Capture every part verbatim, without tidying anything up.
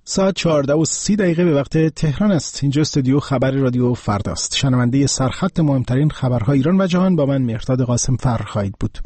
ساعت چهارده و سی دقیقه به وقت تهران است. اینجا استودیو خبر رادیو فرداست. شنونده سرخط مهمترین خبرهای ایران و جهان با من مهرداد قاسم فر خواهید بود.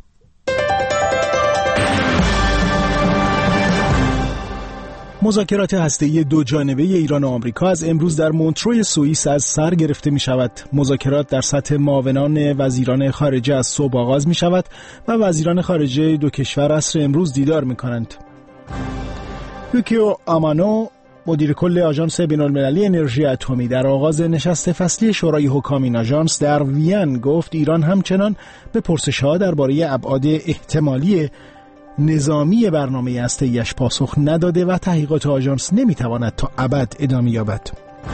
مذاکرات هسته‌ای دو جانبه ایران و آمریکا از امروز در مونتروی سوئیس از سر گرفته می شود. مذاکرات در سطح معاونان وزیران خارجه از صبح آغاز می شود و وزیران خارجه دو کشور عصر امروز دیدار می کنند. یوکیو آمانو، مدیر کل آژانس بین‌المللی انرژی اتمی، در آغاز نشست فصلی شورای حکام این آژانس در وین گفت ایران همچنان به پرسش‌ها درباره ابعاد احتمالی نظامی برنامه هسته‌ایش پاسخ نداده و تحقیقات آژانس نمیتواند تا ابد ادامه یابد.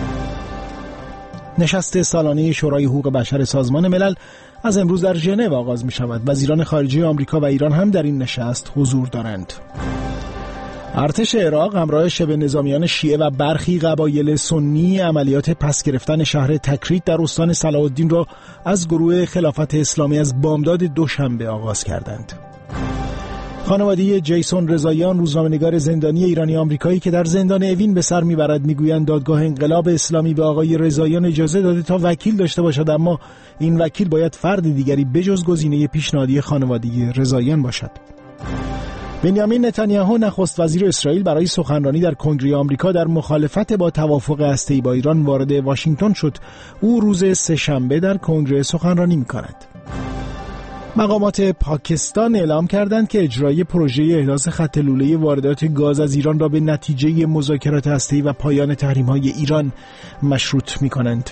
نشست سالانه شورای حقوق بشر سازمان ملل از امروز در ژنو آغاز می شود. وزیران خارجه آمریکا و ایران هم در این نشست حضور دارند. ارتش عراق همراه شبه نظامیان شیعه و برخی قبایل سنی عملیات پس گرفتن شهر تکریت در استان صلاح الدین را از گروه خلافت اسلامی از بامداد دوشنبه آغاز کردند. خانواده جیسون رضاییان، روزنامه‌نگار زندانی ایرانی آمریکایی که در زندان اوین به سر میبرد، میگویند دادگاه انقلاب اسلامی به آقای رضاییان اجازه داده تا وکیل داشته باشد، اما این وکیل باید فرد دیگری بجز گزینه پیشنهادی خانواده رضاییان باشد. بنیامین نتانیاهو نخست وزیر اسرائیل برای سخنرانی در کنگره آمریکا در مخالفت با توافق هسته‌ای با ایران وارد واشنگتن شد. او روز سه‌شنبه در کنگره سخنرانی می‌کند. مقامات پاکستان اعلام کردند که اجرای پروژه احداث خط لوله واردات گاز از ایران را به نتیجه مذاکرات هسته‌ای و پایان تحریم‌های ایران مشروط می‌کنند.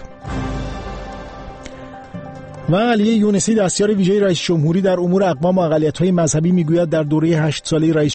و علیه یونسی، دستیار ویژه رئیس جمهوری در امور اقوام و اقلیت‌های مذهبی، میگوید در دوره هشت ساله رئیس